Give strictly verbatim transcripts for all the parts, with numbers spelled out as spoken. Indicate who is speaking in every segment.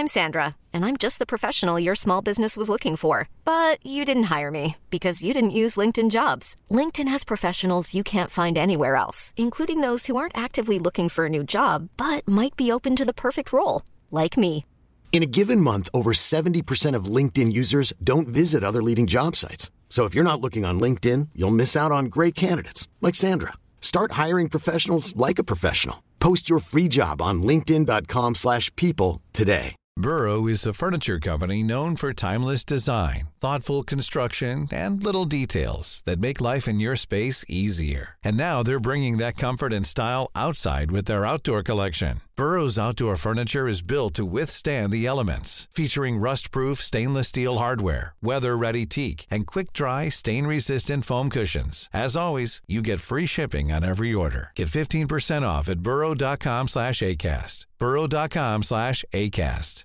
Speaker 1: I'm Sandra, and I'm just the professional your small business was looking for. But you didn't hire me because you didn't use LinkedIn Jobs. LinkedIn has professionals you can't find anywhere else, including those who aren't actively looking for a new job, but might be open to the perfect role, like me.
Speaker 2: In a given month, over seventy percent of LinkedIn users don't visit other leading job sites. So if you're not looking on LinkedIn, you'll miss out on great candidates like Sandra. Start hiring professionals like a professional. Post your free job on linkedin dot com slash people today.
Speaker 3: Burrow is a furniture company known for timeless design, thoughtful construction, and little details that make life in your space easier. And now they're bringing that comfort and style outside with their outdoor collection. Burrow's outdoor furniture is built to withstand the elements, featuring rust-proof stainless steel hardware, weather-ready teak, and quick-dry, stain-resistant foam cushions. As always, you get free shipping on every order. Get fifteen percent off at burrow dot com slash acast. burrow dot com slash acast.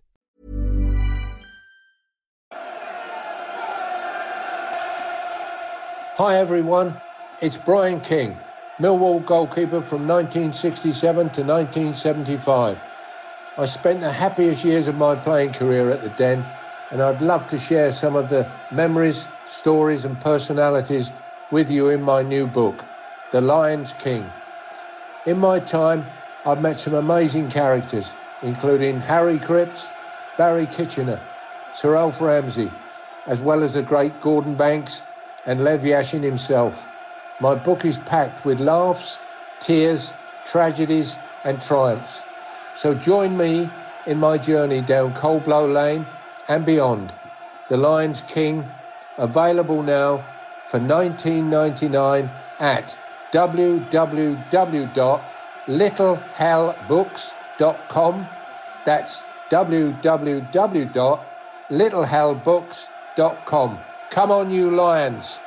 Speaker 4: Hi everyone, it's Brian King, Millwall goalkeeper from nineteen sixty-seven to nineteen seventy-five. I spent the happiest years of my playing career at the Den, and I'd love to share some of the memories, stories and personalities with you in my new book, The Lion's King. In my time, I've met some amazing characters, including Harry Cripps, Barry Kitchener, Sir Alf Ramsey, as well as the great Gordon Banks and Lev Yashin himself. My book is packed with laughs, tears, tragedies and triumphs. So join me in my journey down Coldblow Lane and beyond. The Lion's King, available now for nineteen ninety-nine at w w w dot little hell books dot com. That's w w w dot little hell books dot com. Come on, you lions.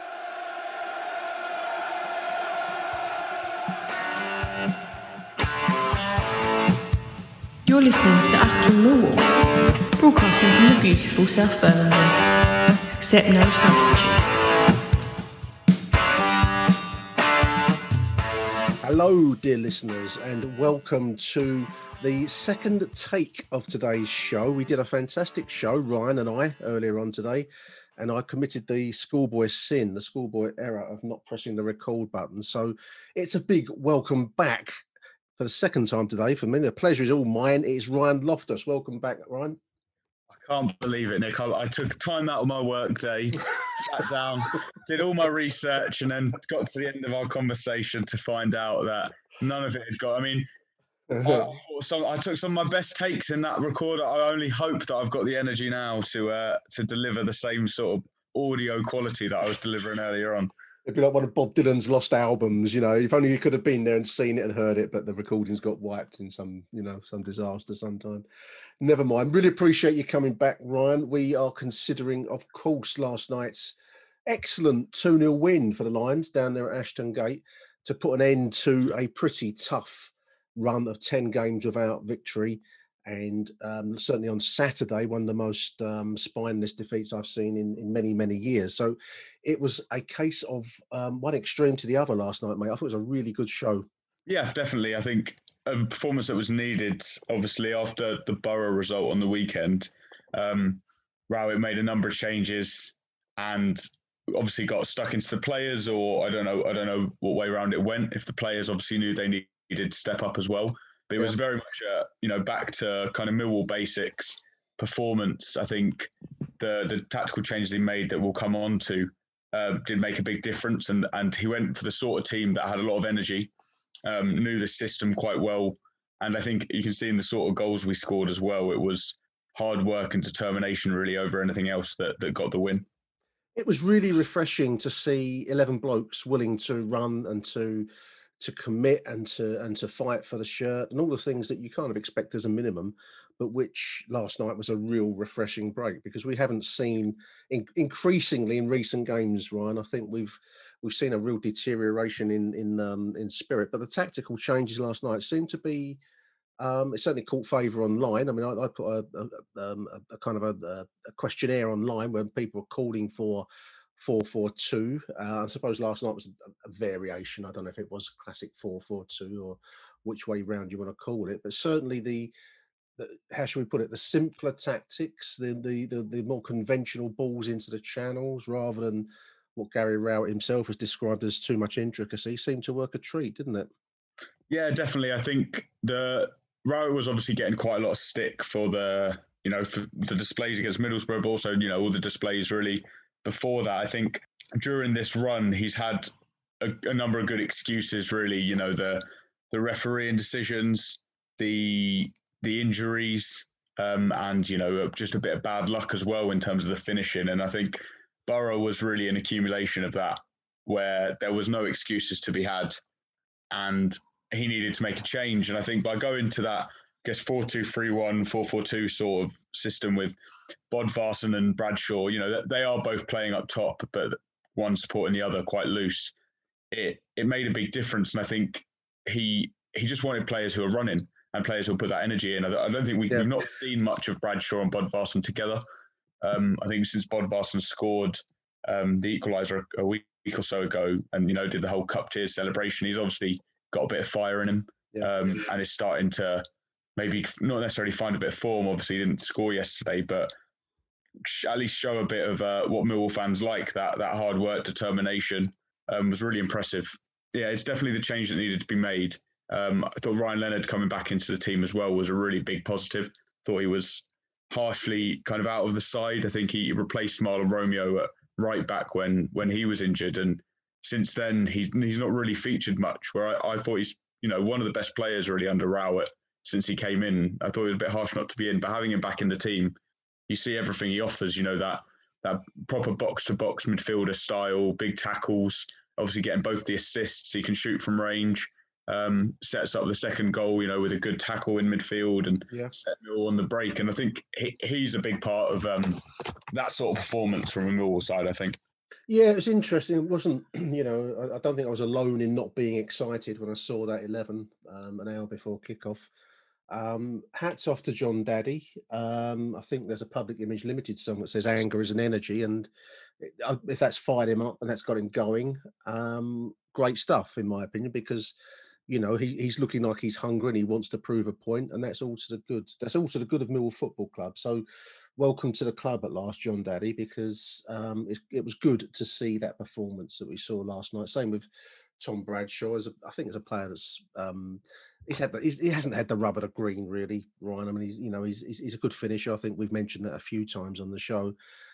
Speaker 5: You're listening to Acton Millwall, broadcasting from the beautiful South Birmingham. Accept no substitute.
Speaker 6: Hello, dear listeners, and welcome to the second take of today's show. We did a fantastic show, Ryan and I, earlier on today. And I committed the schoolboy sin, the schoolboy error of not pressing the record button. So it's a big welcome back for the second time today for me. The pleasure is all mine. It is Ryan Loftus. Welcome back, Ryan.
Speaker 7: I can't believe it, Nick. I, I took time out of my work day, sat down, did all my research, and then got to the end of our conversation to find out that none of it had got. I mean, I, some, I took some of my best takes in that recorder. I only hope that I've got the energy now to uh, to deliver the same sort of audio quality that I was delivering earlier on.
Speaker 6: It'd be like one of Bob Dylan's lost albums, you know. If only you could have been there and seen it and heard it, but the recordings got wiped in some, you know, some disaster sometime. Never mind. Really appreciate you coming back, Ryan. We are considering, of course, last night's excellent two nil win for the Lions down there at Ashton Gate to put an end to a pretty tough run of ten games without victory, and um, certainly on Saturday one of the most um, spineless defeats I've seen in, in many many years. So it was a case of um, one extreme to the other last night, mate. I thought it was a really good show.
Speaker 7: Yeah, definitely. I think a performance that was needed, obviously, after the Borough result on the weekend. um, Rowett made a number of changes and obviously got stuck into the players, or I don't know I don't know what way around it went, if the players obviously knew they needed He did step up as well, but it yeah. was very much a, you know, back to kind of Millwall basics performance. I think the the tactical changes he made that we'll come on to uh, did make a big difference, and and he went for the sort of team that had a lot of energy, um, knew the system quite well, and I think you can see in the sort of goals we scored as well, it was hard work and determination really over anything else that that got the win.
Speaker 6: It was really refreshing to see eleven blokes willing to run and to to commit and to and to fight for the shirt and all the things that you kind of expect as a minimum, but which last night was a real refreshing break, because we haven't seen in, increasingly in recent games, Ryan. I think we've we've seen a real deterioration in in um, in spirit, but the tactical changes last night seemed to be um, it certainly caught favour online. I mean, I, I put a, a, um, a, a kind of a, a questionnaire online where people were calling for four four two. Uh, I suppose last night was a, a variation. I don't know if it was classic four four two or which way round you want to call it, but certainly the the, how should we put it, the simpler tactics, the, the the the more conventional balls into the channels, rather than what Gary Rowett himself has described as too much intricacy, seemed to work a treat, didn't it?
Speaker 7: Yeah, definitely. I think the Rowett was obviously getting quite a lot of stick for the, you know, for the displays against Middlesbrough, but also, you know, all the displays really before that. I think during this run, he's had a, a number of good excuses, really. You know, the the refereeing decisions, the the injuries, um, and, you know, just a bit of bad luck as well in terms of the finishing. And I think Borough was really an accumulation of that, where there was no excuses to be had. And he needed to make a change. And I think by going to that, I guess, four two three one, four four two sort of system with Bodvarsson and Bradshaw, you know, they are both playing up top, but one supporting the other quite loose. It it made a big difference. And I think he he just wanted players who are running and players who will put that energy in. I, I don't think we, yeah. we've not seen much of Bradshaw and Bodvarsson together. Um, I think since Bodvarsson scored um, the equaliser a week or so ago and, you know, did the whole Cup Tiers celebration, he's obviously got a bit of fire in him, yeah. um, and is starting to maybe not necessarily find a bit of form. Obviously, he didn't score yesterday, but at least show a bit of uh, what Millwall fans like, that that hard work, determination, um, was really impressive. Yeah, it's definitely the change that needed to be made. Um, I thought Ryan Leonard coming back into the team as well was a really big positive. Thought he was harshly kind of out of the side. I think he replaced Marlon Romeo at right back when when he was injured, and since then he's he's not really featured much. Where I, I thought he's, you know, one of the best players really under Rowett since he came in. I thought it was a bit harsh not to be in, but having him back in the team, you see everything he offers. You know, that that proper box to box midfielder style, big tackles, obviously getting both the assists. He can shoot from range. Um, sets up the second goal, you know, with a good tackle in midfield and yeah. set Millwall on the break. And I think he, he's a big part of um, that sort of performance from a Millwall side, I think.
Speaker 6: Yeah, it was interesting. It wasn't, you know, I, I don't think I was alone in not being excited when I saw that eleven um, an hour before kickoff. Um, hats off to John Daddy. Um, I think there's a Public Image Limited song that says anger is an energy. And if that's fired him up and that's got him going, um, great stuff, in my opinion, because you know, he, he's looking like he's hungry and he wants to prove a point, and that's all to the good. That's all to the good of Millwall Football Club. So, welcome to the club at last, John Daddy, because um, it, it was good to see that performance that we saw last night. Same with Tom Bradshaw, as a, I think as a player that's um, he's had the, he's, he hasn't had the rub of the green really, Ryan. I mean, he's you know he's, he's he's a good finisher. I think we've mentioned that a few times on the show.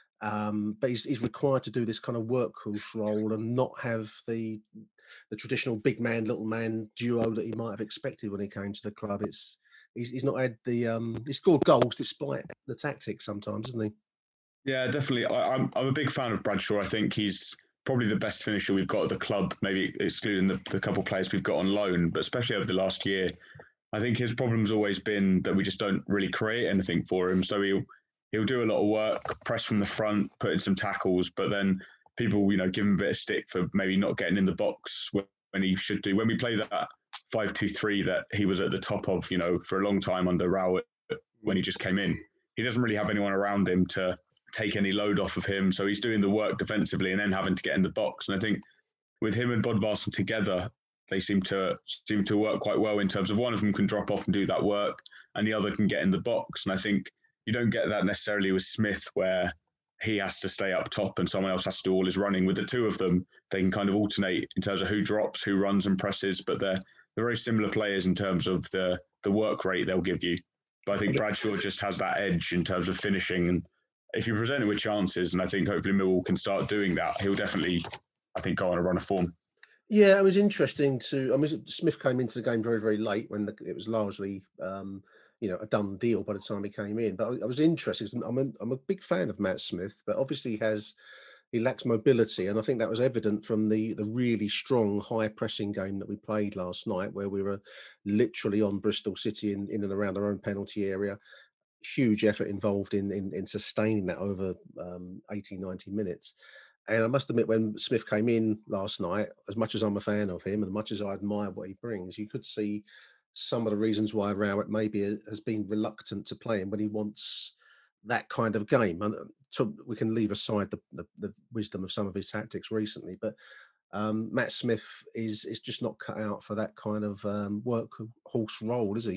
Speaker 6: Um, but he's, he's required to do this kind of workhorse role and not have the the traditional big man, little man duo that he might have expected when he came to the club. It's he's, he's not had the um, he scored goals despite the tactics sometimes, isn't he?
Speaker 7: Yeah, definitely. I, I'm I'm a big fan of Bradshaw. I think he's probably the best finisher we've got at the club, maybe excluding the, the couple of players we've got on loan, but especially over the last year. I think his problem's always been that we just don't really create anything for him. So he'll he'll do a lot of work, press from the front, put in some tackles, but then people, you know, give him a bit of stick for maybe not getting in the box when he should do. When we play that five two three that he was at the top of, you know, for a long time under Rowett when he just came in, he doesn't really have anyone around him to take any load off of him. So he's doing the work defensively and then having to get in the box. And I think with him and Bodvarsson together, they seem to seem to work quite well in terms of one of them can drop off and do that work and the other can get in the box. And I think you don't get that necessarily with Smith, where he has to stay up top and someone else has to do all his running. With the two of them, they can kind of alternate in terms of who drops, who runs and presses, but they're they're very similar players in terms of the the work rate they'll give you. But I think Bradshaw just has that edge in terms of finishing, and if you present it with chances, and I think hopefully Millwall can start doing that, he'll definitely, I think, go on a run of form.
Speaker 6: Yeah, it was interesting to. I mean, Smith came into the game very, very late when the, it was largely, um, you know, a done deal by the time he came in. But I, I was interested. I'm a, I'm a big fan of Matt Smith, but obviously he has he lacks mobility, and I think that was evident from the the really strong high pressing game that we played last night, where we were literally on Bristol City in, in and around our own penalty area. Huge effort involved in in, in sustaining that over um, eighty, ninety minutes. And I must admit, when Smith came in last night, as much as I'm a fan of him and as much as I admire what he brings, you could see some of the reasons why Rowett maybe has been reluctant to play him when he wants that kind of game. And to, we can leave aside the, the, the wisdom of some of his tactics recently, but um, Matt Smith is is just not cut out for that kind of um, workhorse role, is he?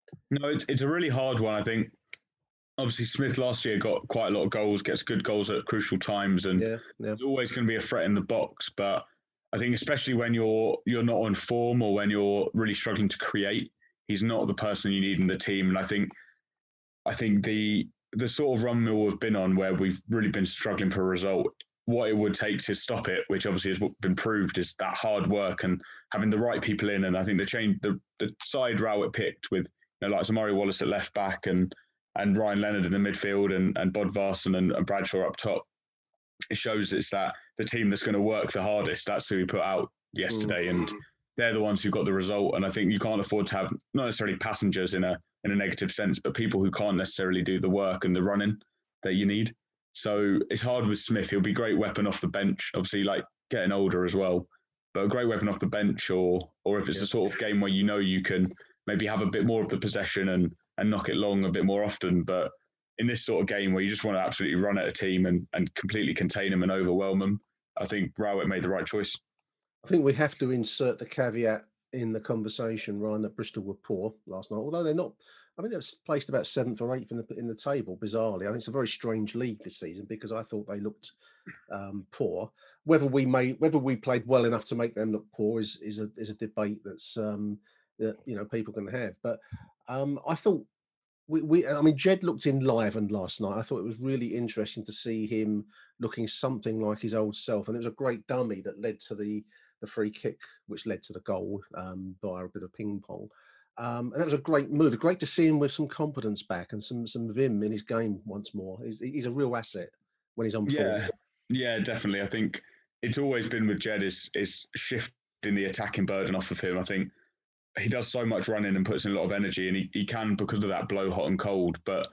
Speaker 7: No, it's it's a really hard one. I think obviously Smith last year got quite a lot of goals, gets good goals at crucial times, and
Speaker 6: Yeah, yeah.
Speaker 7: there's always going to be a threat in the box. But I think especially when you're you're not on form or when you're really struggling to create, he's not the person you need in the team. And I think I think the the sort of run Millwall have been on where we've really been struggling for a result, what it would take to stop it, which obviously has been proved, is that hard work and having the right people in. And I think the change, the, the side Rowett picked with, you know, like Murray Wallace at left back and and Ryan Leonard in the midfield and, and Bodvarsson and, and Bradshaw up top, it shows it's that the team that's going to work the hardest, that's who we put out yesterday. Mm-hmm. And they're the ones who got the result. And I think you can't afford to have not necessarily passengers in a in a negative sense, but people who can't necessarily do the work and the running that you need. So it's hard with Smith. He'll be a great weapon off the bench, obviously, like getting older as well, but a great weapon off the bench, or or if it's yeah. a sort of game where you know you can maybe have a bit more of the possession and, and knock it long a bit more often. But in this sort of game where you just want to absolutely run at a team and, and completely contain them and overwhelm them, I think Rowett made the right choice.
Speaker 6: I think we have to insert the caveat in the conversation, Ryan, that Bristol were poor last night, although they're not. I think they're placed about seventh or eighth in the in the table. Bizarrely, I think it's a very strange league this season because I thought they looked um, poor. Whether we made, whether we played well enough to make them look poor is is a is a debate that's um, that you know people can have. But um, I thought we, we I mean Jed looked enlivened last night. I thought it was really interesting to see him looking something like his old self, and it was a great dummy that led to the. the free kick, which led to the goal um, via a bit of ping pong. Um, and that was a great move. Great to see him with some confidence back and some some vim in his game once more. He's, he's a real asset when he's on
Speaker 7: yeah.
Speaker 6: form.
Speaker 7: Yeah, definitely. I think it's always been with Jed is, is shifting the attacking burden off of him. I think he does so much running and puts in a lot of energy, and he, he can, because of that, blow hot and cold. But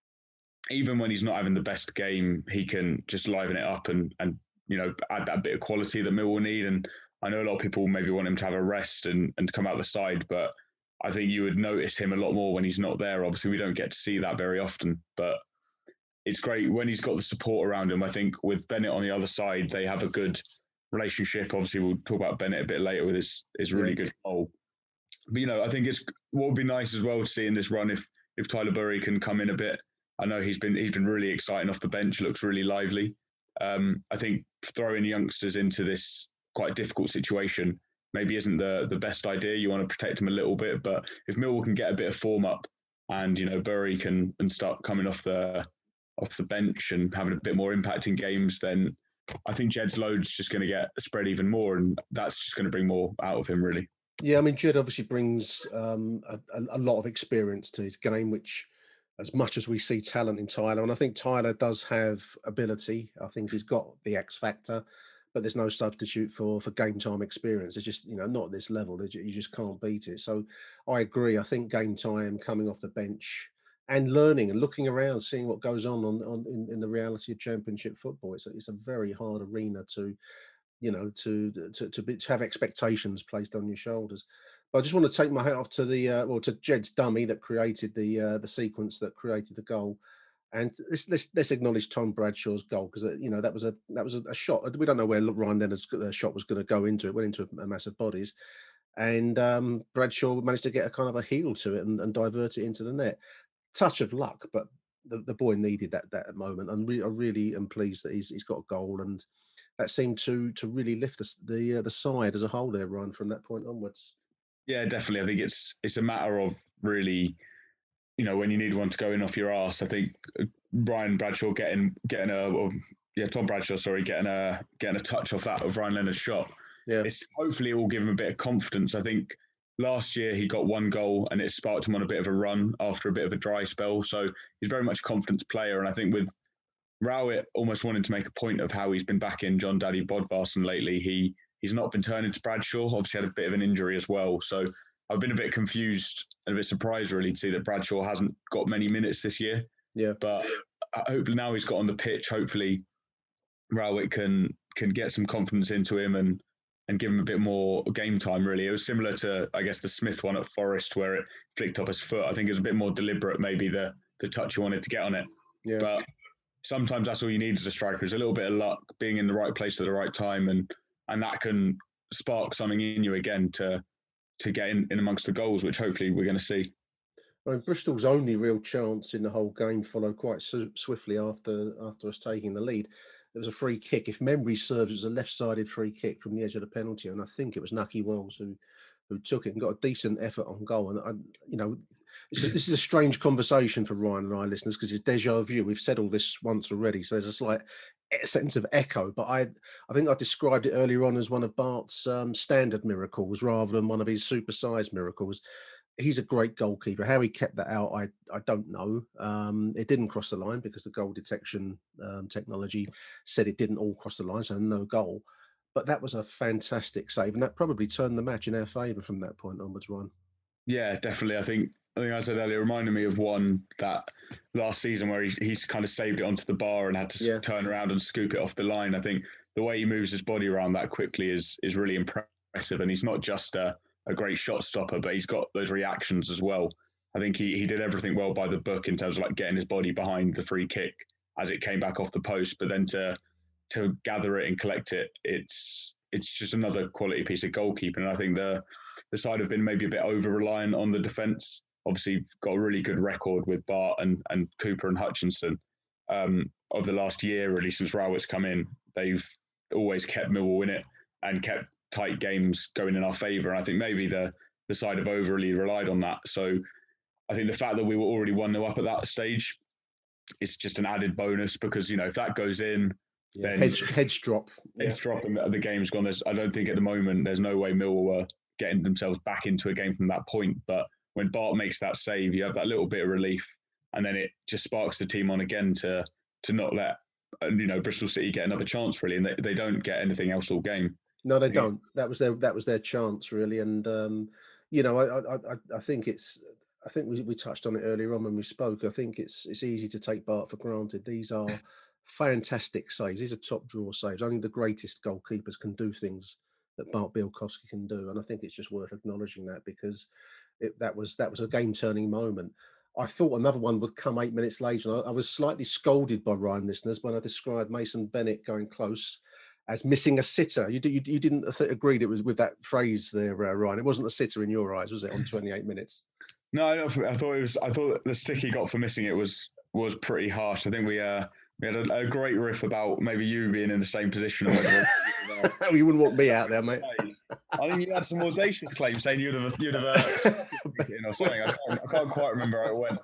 Speaker 7: even when he's not having the best game, he can just liven it up and, and you know, add that bit of quality that Millwall need. And I know a lot of people maybe want him to have a rest and, and come out the side, but I think you would notice him a lot more when he's not there. Obviously, we don't get to see that very often, but it's great when he's got the support around him. I think with Bennett on the other side, they have a good relationship. Obviously, we'll talk about Bennett a bit later with his, his really yeah. good goal. But, you know, I think it's what would be nice as well to see in this run if if Tyler Burry can come in a bit. I know he's been he's been really exciting off the bench, looks really lively. Um, I think throwing youngsters into this quite difficult situation maybe isn't the the best idea. You want to protect him a little bit, but if Millwall can get a bit of form up and, you know, Burry can and start coming off the off the bench and having a bit more impact in games, then I think Jed's load's just going to get spread even more, and that's just going to bring more out of him, really.
Speaker 6: Yeah, I mean, Jed obviously brings um, a, a lot of experience to his game, which, as much as we see talent in Tyler, and I think Tyler does have ability. I think he's got the X factor, but there's no substitute for for game time experience. It's just, you know, not at this level. You just can't beat it. So I agree. I think game time, coming off the bench and learning and looking around, seeing what goes on, on, on in, in the reality of Championship football. It's a, it's a very hard arena to, you know, to to to, be, to have expectations placed on your shoulders. But I just want to take my hat off to the uh, well to Jed's dummy that created the uh, the sequence that created the goal. And let's, let's, let's acknowledge Tom Bradshaw's goal, because, you know, that was a that was a, a shot. We don't know where Ryan Leonard's shot was going to go into. It went into a, a mass of bodies. And um, Bradshaw managed to get a kind of a heel to it and, and divert it into the net. Touch of luck, but the, the boy needed that that moment. And re- I really am pleased that he's he's got a goal. And that seemed to to really lift the the, uh, the side as a whole there, Ryan, from that point onwards.
Speaker 7: Yeah, definitely. I think it's it's a matter of really, you know, when you need one to go in off your arse. I think Ryan Bradshaw getting getting a, or, yeah, Tom Bradshaw, sorry, getting a getting a touch off that of Ryan Leonard's shot. Yeah, it's hopefully it will give him a bit of confidence. I think last year he got one goal and it sparked him on a bit of a run after a bit of a dry spell. So he's very much a confidence player, and I think with Rowett almost wanting to make a point of how he's been back in John Daddy Bodvarsson lately, he he's not been turning to Bradshaw. Obviously had a bit of an injury as well, so I've been a bit confused and a bit surprised really to see that Bradshaw hasn't got many minutes this year.
Speaker 6: Yeah.
Speaker 7: But hopefully now he's got on the pitch, hopefully Rowett can can get some confidence into him and and give him a bit more game time, really. It was similar to, I guess, the Smith one at Forest where it flicked up his foot. I think it was a bit more deliberate, maybe, the the touch he wanted to get on it.
Speaker 6: Yeah.
Speaker 7: But sometimes that's all you need as a striker, is a little bit of luck, being in the right place at the right time, and and that can spark something in you again to to get in, in amongst the goals, which hopefully we're going to see.
Speaker 6: I mean, Bristol's only real chance in the whole game followed quite so swiftly after after us taking the lead. There was a free kick. If memory serves, it was a left-sided free kick from the edge of the penalty, and I think it was Nucky Wells who who took it and got a decent effort on goal. And I, you know, this is, this is a strange conversation for Ryan and I listeners because it's deja vu. We've said all this once already, so there's a slight sense of echo. But I, I think I described it earlier on as one of Bart's um, standard miracles rather than one of his supersized miracles. He's a great goalkeeper. How he kept that out, I I don't know. Um, it didn't cross the line because the goal detection um, technology said it didn't all cross the line, so no goal. But that was a fantastic save, and that probably turned the match in our favour from that point onwards, Ron.
Speaker 7: Yeah, definitely. I think I think I said earlier, it reminded me of one that last season where he, he's kind of saved it onto the bar and had to yeah. turn around and scoop it off the line. I think the way he moves his body around that quickly is is really impressive, and he's not just a, a great shot stopper, but he's got those reactions as well. I think he, he did everything well by the book in terms of like getting his body behind the free kick as it came back off the post, but then to to gather it and collect it, it's it's just another quality piece of goalkeeping. And I think the the side have been maybe a bit over reliant on the defence. Obviously, got a really good record with Bart and, and Cooper and Hutchinson um, of the last year, really, since Rowett's come in. They've always kept Millwall in it and kept tight games going in our favour. And I think maybe the the side have overly relied on that. So I think the fact that we were already one nil up at that stage is just an added bonus because, you know, if that goes in,
Speaker 6: Yeah,
Speaker 7: then
Speaker 6: heads, heads drop.
Speaker 7: Heads yeah. drop and the, the game's gone. There's, I don't think at the moment there's no way Millwall were getting themselves back into a game from that point. But when Bart makes that save, you have that little bit of relief, and then it just sparks the team on again to to not let you know Bristol City get another chance really, and they, they don't get anything else all game.
Speaker 6: No, they don't. That was their that was their chance really, and um, you know I, I I think it's I think we, we touched on it earlier on when we spoke. I think it's it's easy to take Bart for granted. These are fantastic saves. These are top drawer saves. Only the greatest goalkeepers can do things that Bart Bielkowski can do, and I think it's just worth acknowledging that because it, that was that was a game-turning moment. I thought another one would come eight minutes later. And I, I was slightly scolded by Ryan listeners when I described Mason Bennett going close as missing a sitter. You, you, you didn't th- agree it was with that phrase there, uh, Ryan. It wasn't a sitter in your eyes, was it? On twenty-eight minutes.
Speaker 7: No, I, I thought it was. I thought the stick he got for missing it was was pretty harsh. I think we. Uh, We had a, a great riff about maybe you being in the same position.
Speaker 6: Oh, you wouldn't want me out there, mate.
Speaker 7: I think you had some audacious claims saying you'd have, you'd have uh, or something. I can't, I can't quite remember how it went.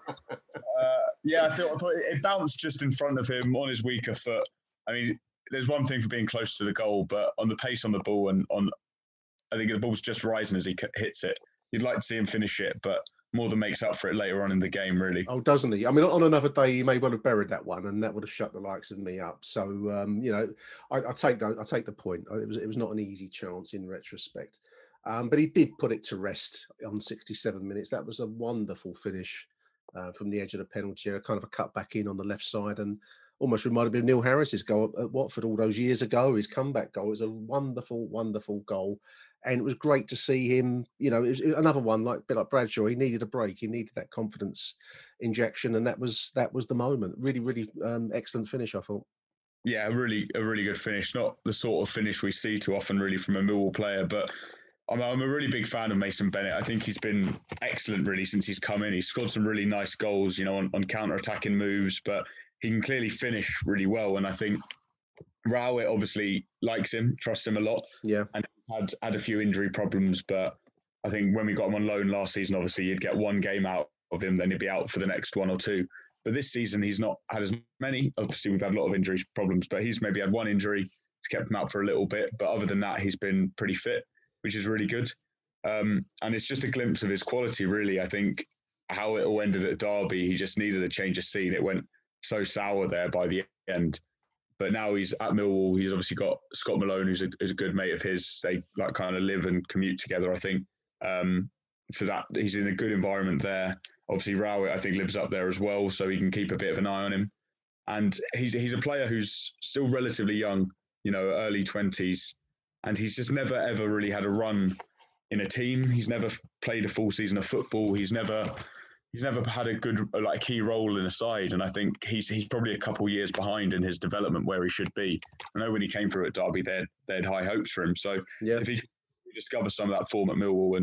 Speaker 7: Uh, yeah, I thought, I thought it bounced just in front of him on his weaker foot. I mean, there's one thing for being close to the goal, but on the pace on the ball and on, I think the ball's just rising as he hits it. You'd like to see him finish it, but more than makes up for it later on in the game, really.
Speaker 6: Oh, doesn't he? I mean, on another day, he may well have buried that one, and that would have shut the likes of me up. So, um, you know, I, I take the, I take the point. It was it was not an easy chance in retrospect, um, but he did put it to rest on sixty-seven minutes. That was a wonderful finish uh, from the edge of the penalty area, kind of a cut back in on the left side, and almost reminded me of Neil Harris's goal at Watford all those years ago. His comeback goal. It was a wonderful, wonderful goal. And it was great to see him, you know, it was another one like a bit like Bradshaw. He needed a break. He needed that confidence injection. And that was that was the moment. Really, really um, excellent finish, I thought.
Speaker 7: Yeah, really, a really good finish. Not the sort of finish we see too often really from a Millwall player, but I'm, I'm a really big fan of Mason Bennett. I think he's been excellent really since he's come in. He's scored some really nice goals, you know, on, on counter-attacking moves, but he can clearly finish really well. And I think Rowett obviously likes him, trusts him a lot.
Speaker 6: Yeah.
Speaker 7: And had had a few injury problems, but I think when we got him on loan last season, obviously you'd get one game out of him, then he'd be out for the next one or two. But this season, he's not had as many. Obviously, we've had a lot of injury problems, but he's maybe had one injury. It's kept him out for a little bit. But other than that, he's been pretty fit, which is really good. Um, and it's just a glimpse of his quality, really. I think how it all ended at Derby, he just needed a change of scene. It went so sour there by the end. But now he's at Millwall. He's obviously got Scott Malone, who's a, is a good mate of his. They like kind of live and commute together, I think. Um, so that he's in a good environment there. Obviously, Rowett, I think, lives up there as well, so he can keep a bit of an eye on him. And he's he's a player who's still relatively young, you know, early twenties, and he's just never ever really had a run in a team. He's never played a full season of football. He's never. He's never had a good, like, key role in a side, and I think he's he's probably a couple of years behind in his development where he should be. I know when he came through at Derby, they had, they had high hopes for him. So
Speaker 6: yeah.
Speaker 7: if he discovers some of that form at Millwall and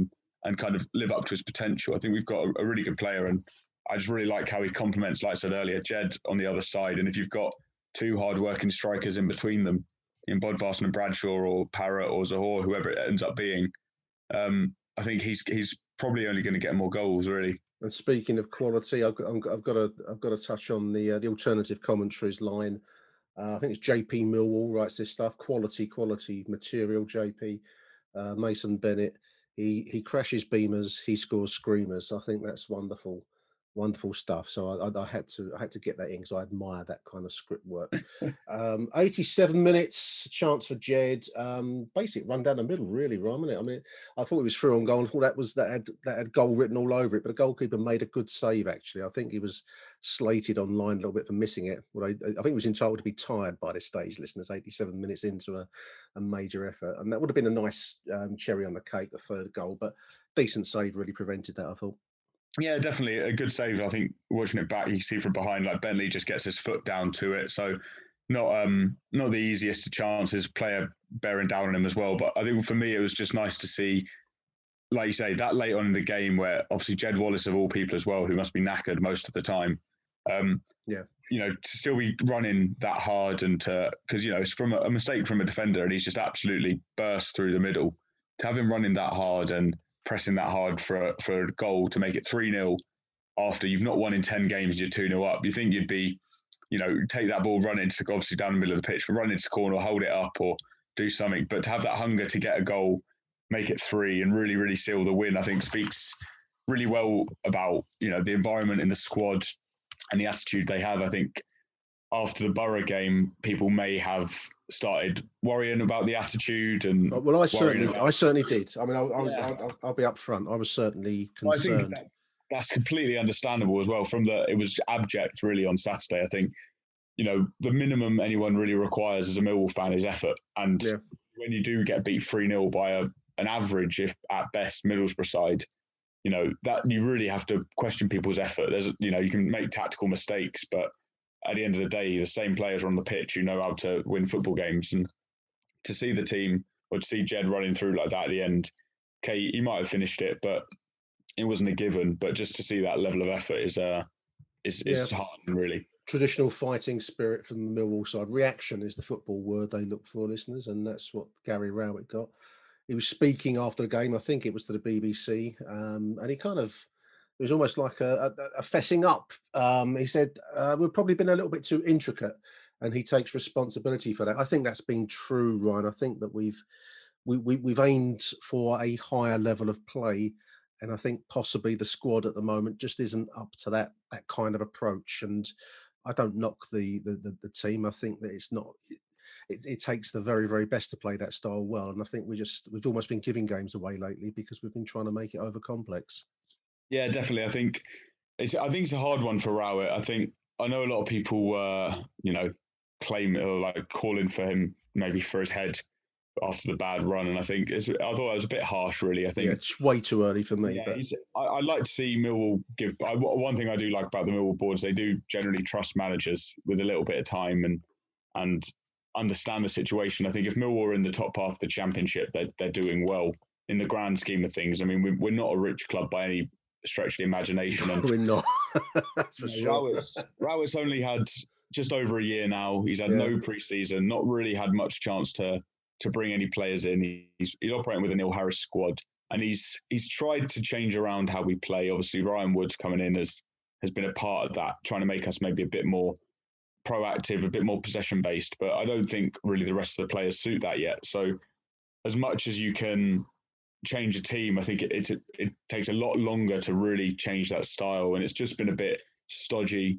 Speaker 7: and kind of live up to his potential. I think we've got a, a really good player, and I just really like how he complements, like I said earlier, Jed on the other side. And if you've got two hard-working strikers in between them, in Bodvarsson and Bradshaw or Parrott or Zohore, whoever it ends up being, um, I think he's he's probably only going to get more goals, really.
Speaker 6: And speaking of quality, I've got, I've got to I've got to touch on the uh, the alternative commentaries line. Uh, I think it's J P Millwall writes this stuff. Quality, quality material. J P uh, Mason Bennett. He he crashes beamers. He scores screamers. I think that's wonderful. Wonderful stuff. So I, I, I had to I had to get that in because I admire that kind of script work. um, eighty-seven minutes, chance for Jed. Um, basic run down the middle, really, right? Wasn't it? I mean, I thought it was through on goal. I thought that was that had that had goal written all over it. But the goalkeeper made a good save. Actually, I think he was slated online a little bit for missing it. Well, I, I think he was entitled to be tired by this stage, listeners. eighty-seven minutes into a, a major effort, and that would have been a nice um, cherry on the cake, the third goal. But decent save really prevented that, I thought.
Speaker 7: Yeah, definitely a good save. I think watching it back, you can see from behind, like Bentley just gets his foot down to it. So not um not the easiest of chances, player bearing down on him as well. But I think for me, it was just nice to see, like you say, that late on in the game where obviously Jed Wallace of all people as well, who must be knackered most of the time. Um,
Speaker 6: yeah,
Speaker 7: you know, to still be running that hard and to, because, you know, it's from a, a mistake from a defender and he's just absolutely burst through the middle. To have him running that hard and pressing that hard for a, for a goal to make it three nil after you've not won in ten games, you're two nil up. You think you'd be, you know, take that ball, run into, obviously down the middle of the pitch, but run into the corner or hold it up or do something. But to have that hunger to get a goal, make it three and really, really seal the win, I think speaks really well about, you know, the environment in the squad and the attitude they have. I think after the Borough game, people may have started worrying about the attitude and
Speaker 6: well, I certainly,
Speaker 7: about...
Speaker 6: I certainly did. I mean, I, I was,
Speaker 7: yeah.
Speaker 6: I'll, I'll be upfront. I was certainly concerned.
Speaker 7: Well, I think that's, that's completely understandable as well. From the, it was abject really on Saturday. I think, you know, the minimum anyone really requires as a Millwall fan is effort. And yeah. when you do get beat three nil by a, an average, if at best, Middlesbrough side, you know, that you really have to question people's effort. There's, you know, you can make tactical mistakes, but at the end of the day, the same players are on the pitch who know how to win football games. And to see the team, or to see Jed running through like that at the end, okay, he might have finished it, but it wasn't a given. But just to see that level of effort is uh, is, is yeah. heartening, really.
Speaker 6: Traditional fighting spirit from the Millwall side. Reaction is the football word they look for, listeners, and that's what Gary Rowett got. He was speaking after the game, I think it was to the B B C, um, and he kind of, it was almost like a, a, a fessing up. Um, he said, uh, we've probably been a little bit too intricate, and he takes responsibility for that. I think that's been true, Ryan. I think that we've we, we, we've aimed for a higher level of play, and I think possibly the squad at the moment just isn't up to that that kind of approach. And I don't knock the the, the, the team. I think that it's not... It, it takes the very, very best to play that style well. And I think we just, we've almost been giving games away lately because we've been trying to make it over complex.
Speaker 7: Yeah, definitely. I think it's, I think it's a hard one for Rowett. I think, I know a lot of people were, uh, you know, claim or like calling for him maybe for his head after the bad run. And I think it's, I thought it was a bit harsh, really. I think
Speaker 6: yeah, it's way too early for me.
Speaker 7: Yeah,
Speaker 6: but
Speaker 7: I, I like to see Millwall give, I, one thing I do like about the Millwall boards, they do generally trust managers with a little bit of time and, and, understand the situation. I think if Millwall are in the top half of the Championship, they're, they're doing well in the grand scheme of things. I mean, we, we're not a rich club by any stretch of the imagination. And
Speaker 6: we're not. That's for
Speaker 7: you know,
Speaker 6: sure.
Speaker 7: Rowett's, Rowett's only had just over a year now. He's had yeah. no pre-season, not really had much chance to to bring any players in. He's, he's operating with a Neil Harris squad, and he's he's tried to change around how we play. Obviously, Ryan Woods coming in has has been a part of that, trying to make us maybe a bit more proactive, a bit more possession based, but I don't think really the rest of the players suit that yet. So as much as you can change a team, I think it, it, it takes a lot longer to really change that style. And it's just been a bit stodgy.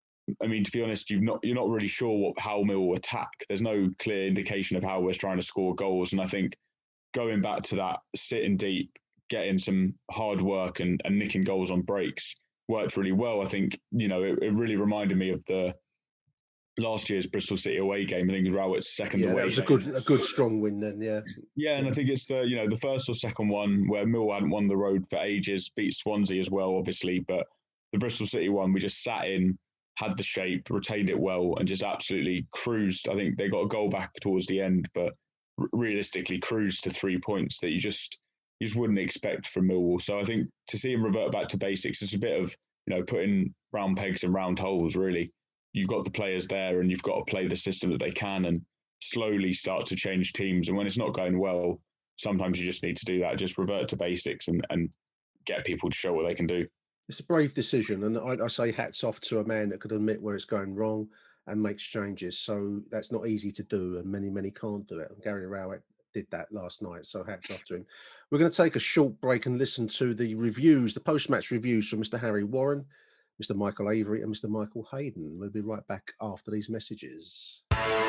Speaker 7: I mean, to be honest, you've not, you're not really sure what, how Millwall attack. There's no clear indication of how we're trying to score goals. And I think going back to that, sitting deep, getting some hard work and, and nicking goals on breaks worked really well. I think, you know, it, it really reminded me of the last year's Bristol City away game. I think Rowett's second
Speaker 6: yeah,
Speaker 7: away.
Speaker 6: That was a good, a good strong win then. Yeah,
Speaker 7: yeah, and I think it's the you know the first or second one where Millwall hadn't won the road for ages, beat Swansea as well, obviously, but the Bristol City one we just sat in, had the shape, retained it well, and just absolutely cruised. I think they got a goal back towards the end, but r- realistically cruised to three points that you just you just wouldn't expect from Millwall. So I think to see him revert back to basics, it's a bit of, you know, putting round pegs in round holes, really. You've got the players there and you've got to play the system that they can and slowly start to change teams. And when it's not going well, sometimes you just need to do that, just revert to basics and, and get people to show what they can do.
Speaker 6: It's a brave decision. And I, I say hats off to a man that could admit where it's going wrong and makes changes. So that's not easy to do. And many, many can't do it. And Gary Rowett did that last night. So hats off to him. We're going to take a short break and listen to the reviews, the post-match reviews from Mister Harry Warren, Mister Michael Avery and Mister Michael Hayden. We'll be right back after these messages.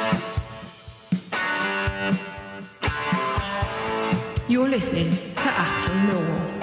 Speaker 5: You're listening to After Millwall.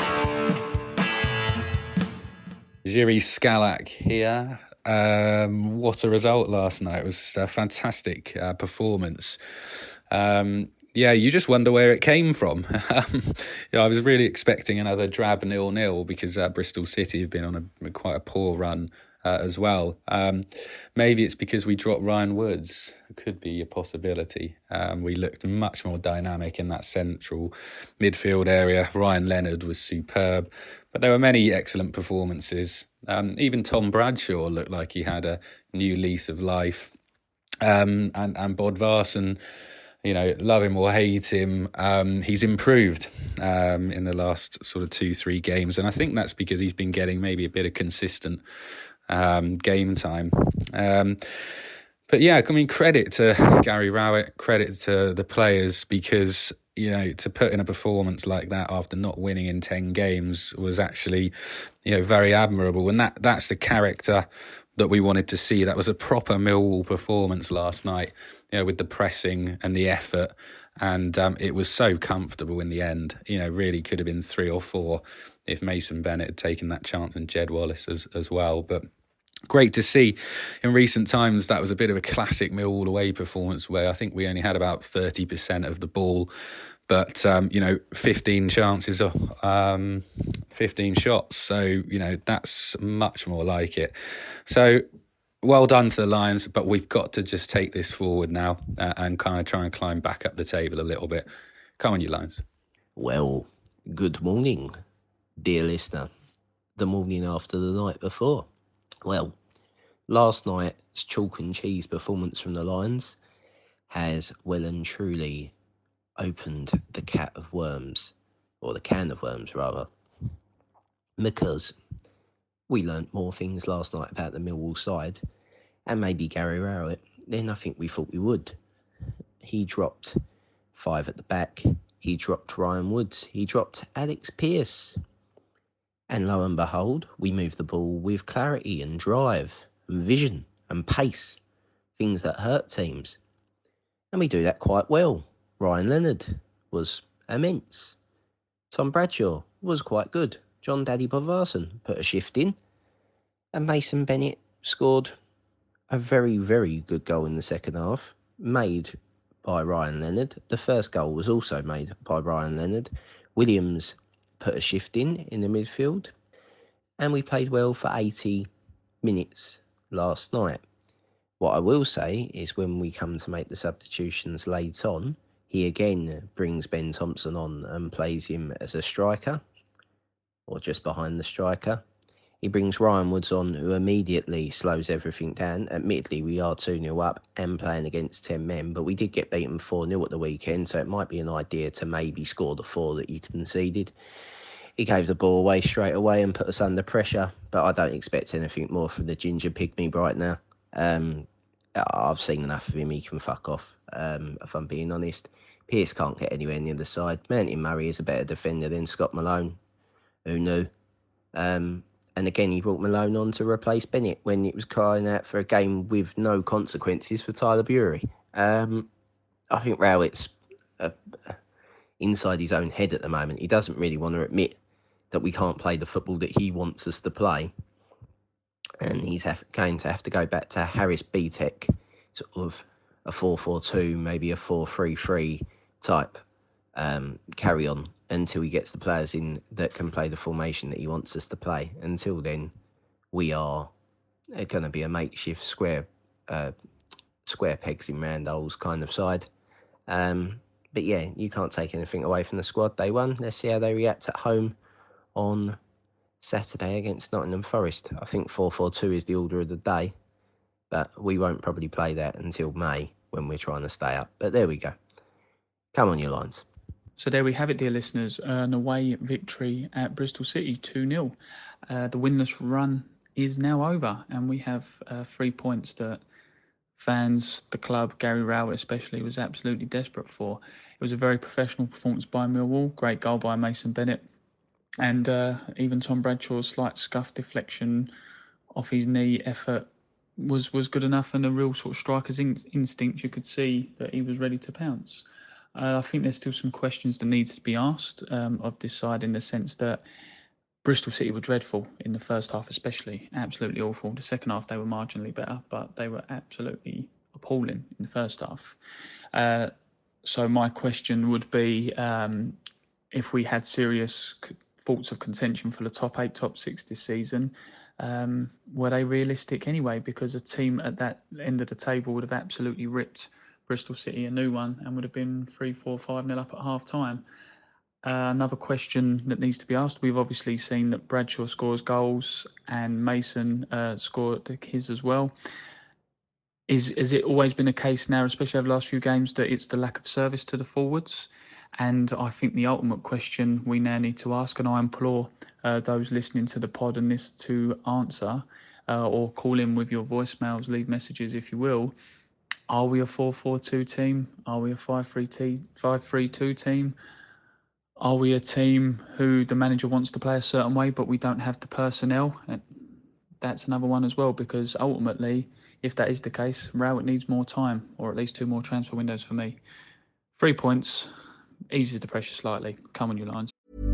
Speaker 8: Jiří Skalák here. Um, what a result last night. It was a fantastic uh, performance. Um, yeah, you just wonder where it came from. um, yeah, I was really expecting another drab nil-nil because uh, Bristol City have been on a quite a poor run uh, as well. Um, maybe it's because we dropped Ryan Woods. It could be a possibility. Um, we looked much more dynamic in that central midfield area. Ryan Leonard was superb, but there were many excellent performances. Um, even Tom Bradshaw looked like he had a new lease of life. Um, and, and Bodvarsson, you know, love him or hate him, um, he's improved um, in the last sort of two, three games. And I think that's because he's been getting maybe a bit of consistent um, game time. Um, but yeah, I mean, credit to Gary Rowett, credit to the players, because, you know, to put in a performance like that after not winning in ten games was actually, you know, very admirable. And that that's the character that we wanted to see. That was a proper Millwall performance last night, you know, with the pressing and the effort. And um, it was so comfortable in the end. You know, really could have been three or four if Mason Bennett had taken that chance and Jed Wallace as, as well. But great to see. In recent times, that was a bit of a classic Millwall away performance where I think we only had about thirty percent of the ball. But, um, you know, fifteen chances, um, fifteen shots. So, you know, that's much more like it. So, well done to the Lions, but we've got to just take this forward now uh, and kind of try and climb back up the table a little bit. Come on, you Lions.
Speaker 9: Well, good morning, dear listener. The morning after the night before. Well, last night's chalk and cheese performance from the Lions has well and truly opened the cat of worms, or the can of worms rather, because we learnt more things last night about the Millwall side, and maybe Gary Rowett, than I think we thought we would. He dropped five at the back, he dropped Ryan Woods, he dropped Alex Pearce, and lo and behold, we moved the ball with clarity and drive and vision and pace, things that hurt teams, and we do that quite well. Ryan Leonard was immense. Tom Bradshaw was quite good. John Daddy Bodvarsson put a shift in. And Mason Bennett scored a very, very good goal in the second half, made by Ryan Leonard. The first goal was also made by Ryan Leonard. Williams put a shift in in the midfield. And we played well for eighty minutes last night. What I will say is when we come to make the substitutions late on, he again brings Ben Thompson on and plays him as a striker, or just behind the striker. He brings Ryan Woods on, who immediately slows everything down. Admittedly, we are two nil up and playing against ten men, but we did get beaten four nil at the weekend, so it might be an idea to maybe score the four that you conceded. He gave the ball away straight away and put us under pressure, but I don't expect anything more from the ginger pygmy right now. Um, I've seen enough of him, he can fuck off, um, if I'm being honest. Pearce can't get anywhere near the side. Mountain Murray is a better defender than Scott Malone. Who knew? Um, and again, he brought Malone on to replace Bennett when it was crying out for a game with no consequences for Tyler Bury. Um, I think Rowett's uh, inside his own head at the moment. He doesn't really want to admit that we can't play the football that he wants us to play. And he's have, going to have to go back to Harris B-Tech, sort of a four four two, maybe a four three three type um, carry on until he gets the players in that can play the formation that he wants us to play. Until then, we are going to be a makeshift square uh, square pegs in round holes kind of side. Um, but yeah, you can't take anything away from the squad. They won. Let's see how they react at home on Saturday against Nottingham Forest. I think four four two is the order of the day, but we won't probably play that until May when we're trying to stay up. But there we go. Come on, your lines.
Speaker 10: So there we have it, dear listeners. An away victory at Bristol City, two nil. Uh, the winless run is now over, and we have uh, three points that fans, the club, Gary Rowett especially, was absolutely desperate for. It was a very professional performance by Millwall, great goal by Mason Bennett, and uh, even Tom Bradshaw's slight scuff deflection off his knee effort was, was good enough, and a real sort of striker's in- instinct. You could see that he was ready to pounce. Uh, I think there's still some questions that needs to be asked um, of this side, in the sense that Bristol City were dreadful in the first half, especially absolutely awful. The second half they were marginally better, but they were absolutely appalling in the first half. Uh, so my question would be, um, if we had serious thoughts of contention for the top eight, top six this season, um, were they realistic anyway? Because a team at that end of the table would have absolutely ripped Bristol City a new one and would have been three, four, five nil up at half time. Uh, another question that needs to be asked. We've obviously seen that Bradshaw scores goals and Mason uh, scored his as well. Is has it always been a case now, especially over the last few games, that it's the lack of service to the forwards? And I think the ultimate question we now need to ask, and I implore uh, those listening to the pod and this to answer, uh, or call in with your voicemails, leave messages if you will. Are we a four four two team? Are we a five three two team? Are we a team who the manager wants to play a certain way, but we don't have the personnel? That's another one as well, because ultimately, if that is the case, Rowett needs more time, or at least two more transfer windows for me. Three points, eases the pressure slightly. Come on, your lines.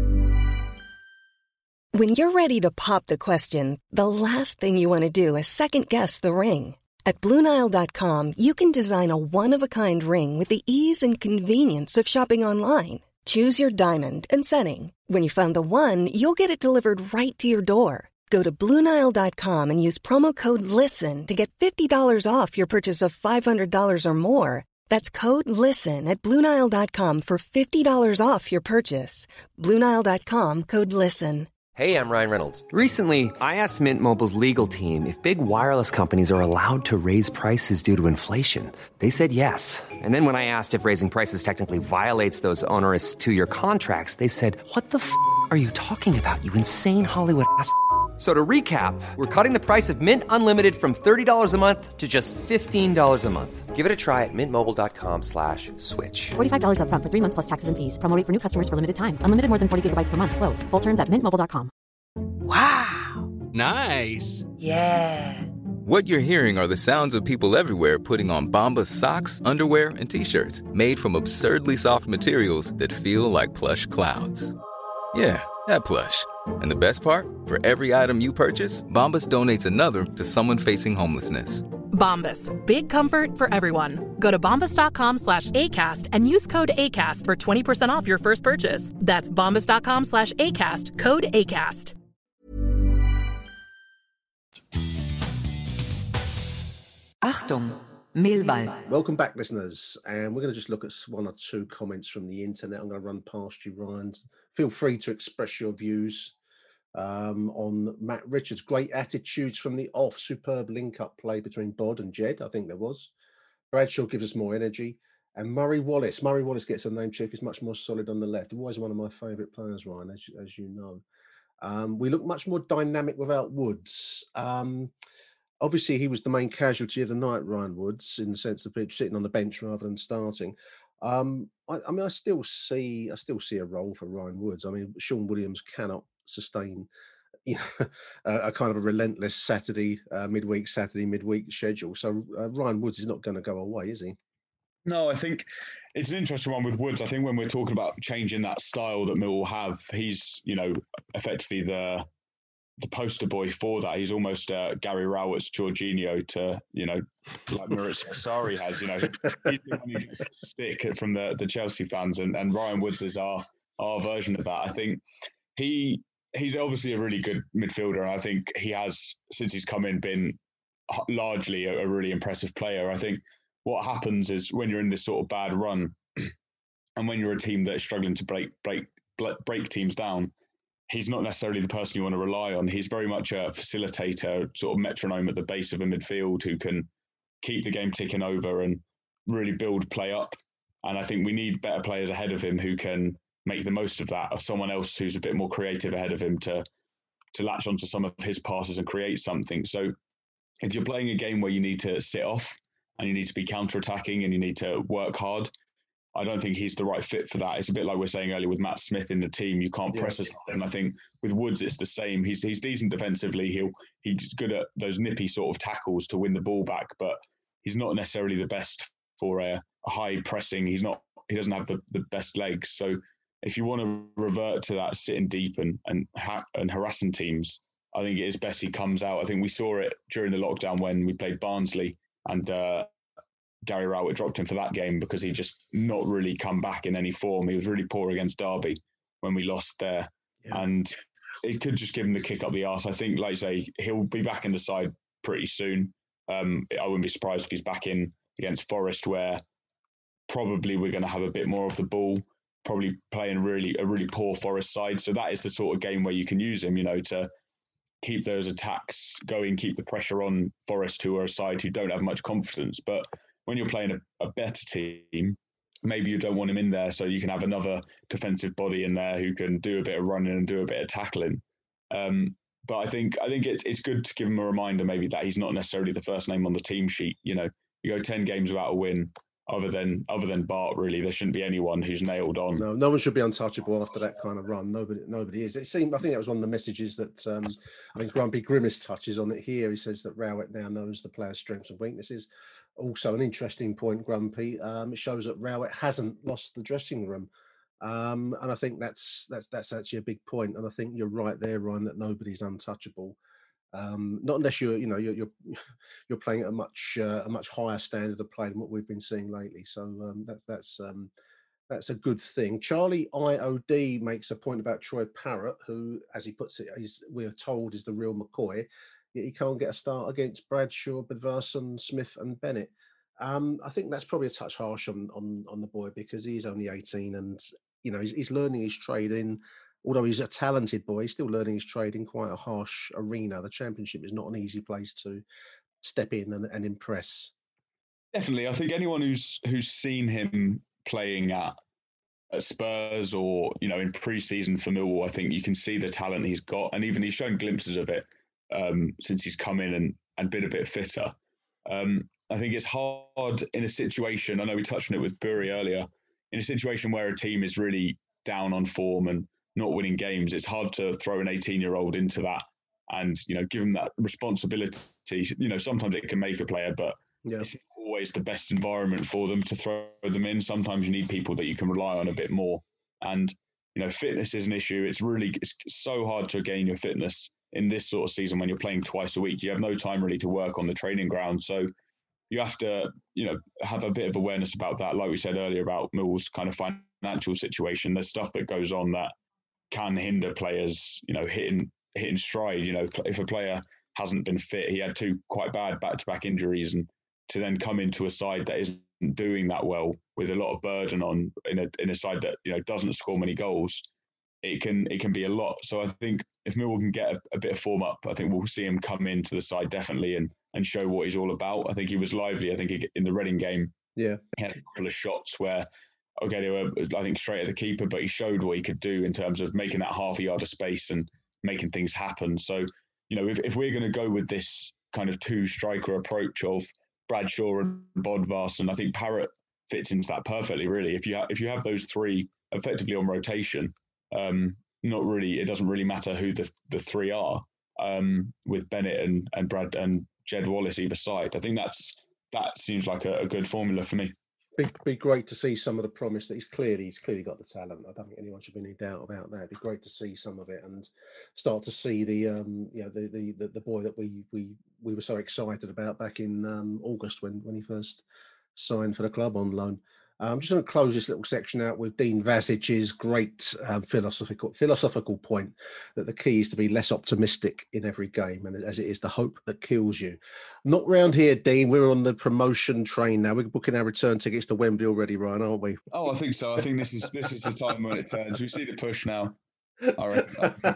Speaker 11: When you're ready to pop the question, the last thing you want to do is second-guess the ring. At Blue Nile dot com, you can design a one-of-a-kind ring with the ease and convenience of shopping online. Choose your diamond and setting. When you find the one, you'll get it delivered right to your door. Go to Blue Nile dot com and use promo code LISTEN to get fifty dollars off your purchase of five hundred dollars or more. That's code LISTEN at Blue Nile dot com for fifty dollars off your purchase. Blue Nile dot com, code LISTEN.
Speaker 12: Hey, I'm Ryan Reynolds. Recently, I asked Mint Mobile's legal team if big wireless companies are allowed to raise prices due to inflation. They said yes. And then when I asked if raising prices technically violates those onerous two-year contracts, they said, what the f*** are you talking about, you insane Hollywood ass f- So to recap, we're cutting the price of Mint Unlimited from thirty dollars a month to just fifteen dollars a month. Give it a try at mintmobile.com slash switch.
Speaker 13: forty-five dollars up front for three months plus taxes and fees. Promo rate for new customers for limited time. Unlimited more than forty gigabytes per month. Slows full terms at mint mobile dot com.
Speaker 14: Wow. Nice.
Speaker 15: Yeah.
Speaker 14: What you're hearing are the sounds of people everywhere putting on Bombas socks, underwear, and T-shirts made from absurdly soft materials that feel like plush clouds. Yeah, that plush. And the best part? For every item you purchase, Bombas donates another to someone facing homelessness.
Speaker 16: Bombas. Big comfort for everyone. Go to bombas.com slash ACAST and use code ACAST for twenty percent off your first purchase. That's bombas.com slash ACAST. Code ACAST.
Speaker 17: Achtung, Mehlball.
Speaker 6: Welcome back, listeners. And we're going to just look at one or two comments from the internet. I'm going to run past you, Ryan. Feel free to express your views um, on Matt Richards. Great attitudes from the off. Superb link-up play between Bod and Jed, I think there was. Bradshaw gives us more energy. And Murray Wallace. Murray Wallace gets a name check. He's much more solid on the left. Always one of my favourite players, Ryan, as, as you know. Um, we look much more dynamic without Woods. Um, obviously, he was the main casualty of the night, Ryan Woods, in the sense of sitting on the bench rather than starting. Um, I, I mean, I still see, I still see a role for Ryan Woods. I mean, Sean Williams cannot sustain, you know, a, a kind of a relentless Saturday, uh, midweek, Saturday, midweek schedule. So uh, Ryan Woods is not going to go away, is he?
Speaker 7: No, I think it's an interesting one with Woods. I think when we're talking about changing that style that Millwall have, he's, you know, effectively the the poster boy for that. He's almost uh, Gary Rowett's Jorginho to, you know, like Maurizio Sarri has, you know. He's the one who gets the stick from the, the Chelsea fans, and, and Ryan Woods is our our version of that. I think he he's obviously a really good midfielder, and I think he has, since he's come in, been largely a, a really impressive player. I think what happens is when you're in this sort of bad run, And when you're a team that is struggling to break break break teams down, he's not necessarily the person you want to rely on. He's very much a facilitator, sort of metronome at the base of a midfield who can keep the game ticking over and really build play up. And I think we need better players ahead of him who can make the most of that, or someone else who's a bit more creative ahead of him to to latch onto some of his passes and create something. So if you're playing a game where you need to sit off and you need to be counter-attacking and you need to work hard, I don't think he's the right fit for that. It's a bit like we we're saying earlier with Matt Smith in the team. You can't press as hard. And I think with Woods, it's the same. He's he's decent defensively. He'll he's good at those nippy sort of tackles to win the ball back, but he's not necessarily the best for a, a high pressing. He's not. He doesn't have the, the best legs. So if you want to revert to that sitting deep and and ha- and harassing teams, I think it is best he comes out. I think we saw it during the lockdown when we played Barnsley and. Uh, Gary Rowett dropped him for that game because he just not really come back in any form. He was really poor against Derby when we lost there. Yeah. And it could just give him the kick up the arse. I think, like I say, he'll be back in the side pretty soon. Um, I wouldn't be surprised if he's back in against Forest, where probably we're going to have a bit more of the ball, probably playing really a really poor Forest side. So that is the sort of game where you can use him, you know, to keep those attacks going, keep the pressure on Forest, who are a side who don't have much confidence. But when you're playing a, a better team, maybe you don't want him in there so you can have another defensive body in there who can do a bit of running and do a bit of tackling. Um, but I think I think it's it's good to give him a reminder maybe that he's not necessarily the first name on the team sheet. You know, you go ten games without a win, other than other than Bart, really, there shouldn't be anyone who's nailed on.
Speaker 6: No, no one should be untouchable after that kind of run. Nobody, nobody is. It seemed. I think that was one of the messages that um, I think Grumpy Grimace touches on it here. He says that Rowett now knows the player's strengths and weaknesses. Also, an interesting point, Grumpy. Um, it shows that Rowett hasn't lost the dressing room, um, and I think that's that's that's actually a big point. And I think you're right there, Ryan, that nobody's untouchable. Um, not unless you're, you know, you're you're, you're playing at a much uh, a much higher standard of play than what we've been seeing lately. So um, that's that's um, that's a good thing. Charlie I O D makes a point about Troy Parrott, who, as he puts it, is we're told is the real McCoy. Yet he can't get a start against Bradshaw, Bedvarson, Smith, and Bennett. Um, I think that's probably a touch harsh on on on the boy because he's only eighteen, and you know he's, he's learning his trade in. Although he's a talented boy, he's still learning his trade in quite a harsh arena. The Championship is not an easy place to step in and, and impress.
Speaker 7: Definitely. I think anyone who's who's seen him playing at, at Spurs or, you know, in pre-season for Millwall, I think you can see the talent he's got. And even he's shown glimpses of it um, since he's come in and, and been a bit fitter. Um, I think it's hard in a situation, I know we touched on it with Bury earlier, in a situation where a team is really down on form and not winning games, it's hard to throw an eighteen-year-old into that and, you know, give them that responsibility. You know, sometimes it can make a player, but yeah. It's not always the best environment for them to throw them in. Sometimes you need people that you can rely on a bit more. And, you know, fitness is an issue. It's really it's so hard to gain your fitness in this sort of season when you're playing twice a week. You have no time really to work on the training ground. So you have to, you know, have a bit of awareness about that. Like we said earlier about Mill's kind of financial situation, there's stuff that goes on that can hinder players, you know, hitting hitting stride. You know, if a player hasn't been fit, he had two quite bad back-to-back injuries, and to then come into a side that isn't doing that well with a lot of burden on in a in a side that, you know, doesn't score many goals, it can it can be a lot. So I think if Millwall can get a, a bit of form up, I think we'll see him come into the side definitely and and show what he's all about. I think he was lively. I think he, in the Reading game,
Speaker 6: yeah,
Speaker 7: he had a couple of shots where, okay, they were, I think, straight at the keeper, but he showed what he could do in terms of making that half a yard of space and making things happen. So, you know, if, if we're going to go with this kind of two striker approach of Bradshaw and Bodvarsson, I think Parrott fits into that perfectly, really. If you, ha- if you have those three effectively on rotation, um, not really, it doesn't really matter who the, the three are, um, with Bennett and, and Brad and Jed Wallace either side. I think that's that seems like a, a good formula for me.
Speaker 6: Be, be great to see some of the promise that he's clearly he's clearly got the talent. I don't think anyone should be any doubt about that. It'd be great to see some of it and start to see the um you know the the the, the boy that we we we were so excited about back in um, August when when he first signed for the club on loan. I'm just going to close this little section out with Dean Vasic's great um, philosophical philosophical point that the key is to be less optimistic in every game, and as it is the hope that kills you. Not round here, Dean. We're on the promotion train now. We're booking our return tickets to Wembley already, Ryan, aren't we?
Speaker 7: Oh, I think so. I think this is this is the time when it turns. We see the push now. All right.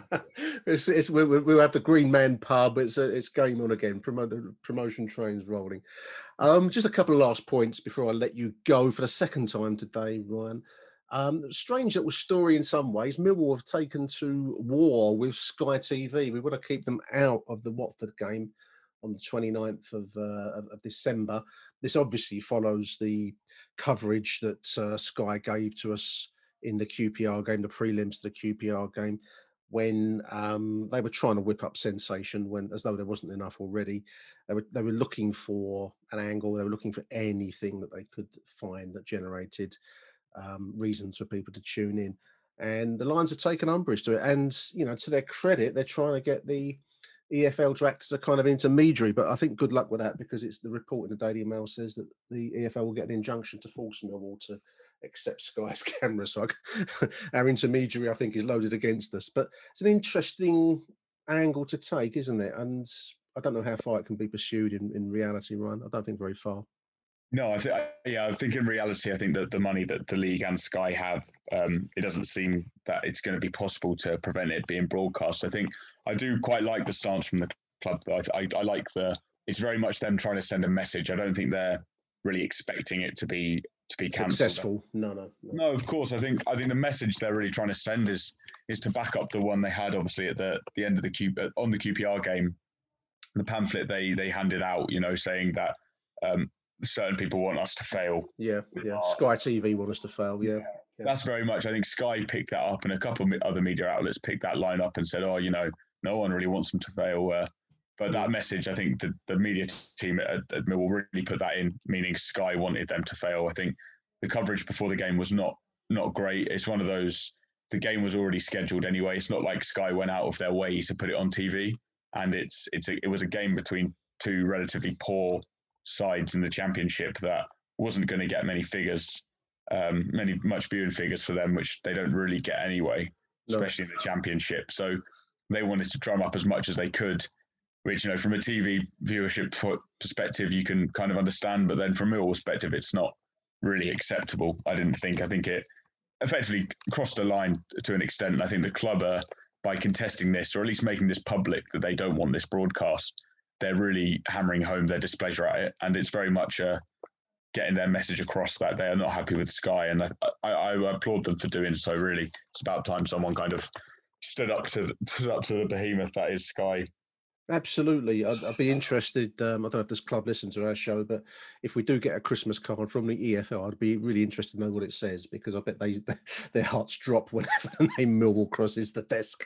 Speaker 6: it's, it's, we, we'll have the Green Man pub. It's a, it's game on again. Promo, the promotion train's rolling. Um, just a couple of last points before I let you go for the second time today, Ryan. Um, strange little story in some ways. Millwall have taken to war with Sky T V. We want to keep them out of the Watford game on the twenty-ninth of, uh, of December. This obviously follows the coverage that uh, Sky gave to us in the Q P R game, the prelims to the Q P R game, when um, they were trying to whip up sensation, when as though there wasn't enough already. They were they were looking for an angle. They were looking for anything that they could find that generated um, reasons for people to tune in. And the Lions have taken umbrage to it. And you know, to their credit, they're trying to get the E F L to act as a kind of intermediary. But I think good luck with that, because it's the report in the Daily Mail says that the E F L will get an injunction to force Millwall to accept Sky's camera. So our intermediary, I think, is loaded against us. But it's an interesting angle to take, isn't it? And I don't know how far it can be pursued in, in reality, Ryan. I don't think very far.
Speaker 7: No, I think yeah, I think in reality, I think that the money that the league and Sky have, um, it doesn't seem that it's going to be possible to prevent it being broadcast. I think I do quite like the stance from the club, though. I, I, I like the. It's very much them trying to send a message. I don't think they're really expecting it to be to be cancelled.
Speaker 6: Successful? No, no,
Speaker 7: no. No, of course. I think I think the message they're really trying to send is is to back up the one they had, obviously, at the the end of the Q on the Q P R game, the pamphlet they they handed out, you know, saying that. Um, certain people want us to fail.
Speaker 6: Yeah, yeah. Sky T V want us to fail, yeah.
Speaker 7: yeah. That's very much, I think Sky picked that up, and a couple of other media outlets picked that line up and said, oh, you know, no one really wants them to fail. Uh, but that message, I think the, the media team at, at Millwall really put that in, meaning Sky wanted them to fail. I think the coverage before the game was not not great. It's one of those, the game was already scheduled anyway. It's not like Sky went out of their way to put it on T V. And it's it's a, it was a game between two relatively poor sides in the Championship that wasn't going to get many figures, um, many much viewing figures for them, which they don't really get anyway, especially no. in the Championship. So they wanted to drum up as much as they could, which, you know, from a T V viewership perspective, you can kind of understand, but then from a Millwall perspective, it's not really acceptable. I didn't think. I think it effectively crossed a line to an extent. And I think the club are, by contesting this, or at least making this public that they don't want this broadcast, they're really hammering home their displeasure at it. And it's very much uh, getting their message across that they are not happy with Sky. And I, I, I applaud them for doing so, really. It's about time someone kind of stood up to the, stood up to the behemoth that is Sky.
Speaker 6: Absolutely. I'd, I'd be interested. Um, I don't know if this club listens to our show, but if we do get a Christmas card from the E F L, I'd be really interested to know what it says, because I bet they their hearts drop whenever the name Millwall crosses the desk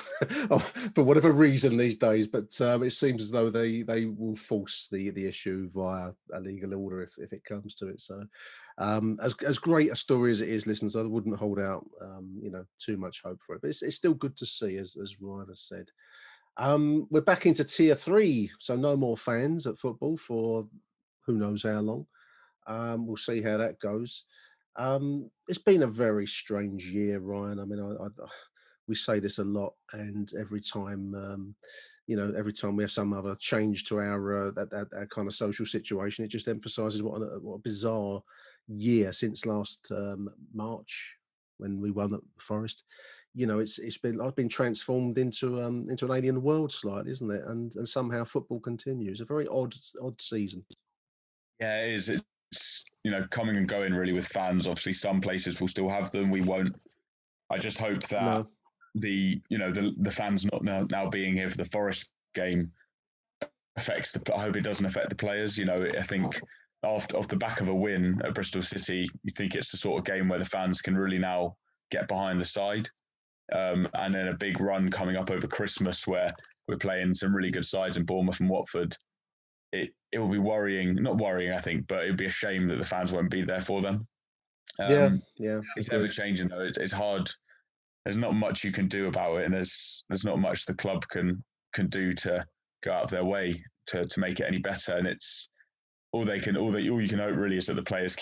Speaker 6: for whatever reason these days. But um, it seems as though they they will force the the issue via a legal order if, if it comes to it. So um, as as great a story as it is, listeners, I wouldn't hold out um, you know too much hope for it. But it's, it's still good to see, as as Ryan has said. Um, we're back into tier three, so no more fans at football for who knows how long. Um, we'll see how that goes. Um, it's been a very strange year, Ryan. I mean, I, I, we say this a lot, and every time, um, you know, every time we have some other change to our uh, that, that, that kind of social situation, it just emphasises what a, what a bizarre year since last um, March when we won at Forest. You know, it's it's been I've been transformed into um into an alien world slightly, isn't it? And and somehow football continues. A very odd odd season.
Speaker 7: Yeah, it is. It's, you know, coming and going really with fans. Obviously, some places will still have them. We won't. I just hope that no. the you know the the fans not now, now being here for the Forest game affects the. I hope it doesn't affect the players. You know, I think off off the back of a win at Bristol City, you think it's the sort of game where the fans can really now get behind the side. Um, and then a big run coming up over Christmas where we're playing some really good sides in Bournemouth and Watford. It it will be worrying, not worrying, I think, but it would be a shame that the fans won't be there for them.
Speaker 6: Um, yeah, yeah.
Speaker 7: It's ever changing though. It, it's hard. There's not much you can do about it, and there's there's not much the club can can do to go out of their way to to make it any better. And it's all they can all they all you can hope really is that the players keep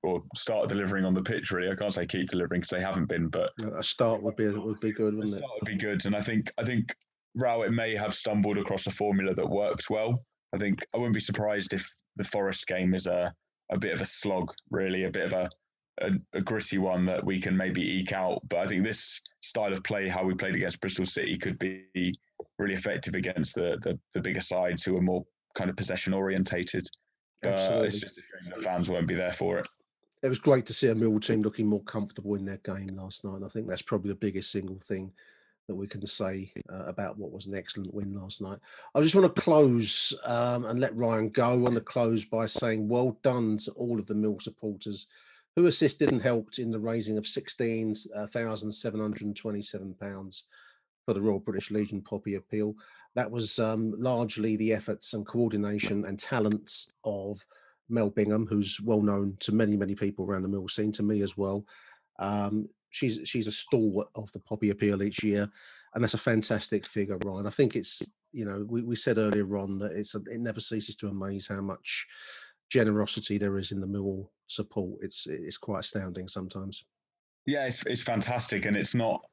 Speaker 7: or start delivering on the pitch. Really, I can't say keep delivering because they haven't been, but
Speaker 6: a start would be would be good, wouldn't
Speaker 7: a
Speaker 6: it?
Speaker 7: start would be good, and I think I think Rowett may have stumbled across a formula that works well. I think I wouldn't be surprised if the Forest game is a a bit of a slog, really, a bit of a A, a gritty one that we can maybe eke out. But I think this style of play, how we played against Bristol City, could be really effective against the the, the bigger sides who are more kind of possession orientated.
Speaker 6: Absolutely.
Speaker 7: Uh, it's just a shame the fans won't be there for it.
Speaker 6: It was great to see a Millwall team looking more comfortable in their game last night. And I think that's probably the biggest single thing that we can say uh, about what was an excellent win last night. I just want to close um, and let Ryan go. I want to close by saying well done to all of the Mill supporters who assisted and helped in the raising of sixteen thousand seven hundred twenty-seven pounds for the Royal British Legion Poppy Appeal. That was um, largely the efforts and coordination and talents of Mel Bingham, who's well known to many, many people around the Mill scene, to me as well. Um, she's she's a stalwart of the Poppy Appeal each year, and that's a fantastic figure, Ryan. I think it's, you know, we, we said earlier on that it's a, it never ceases to amaze how much generosity there is in the Millwall support. It's it's quite astounding sometimes.
Speaker 7: Yeah, it's it's fantastic, and it's not.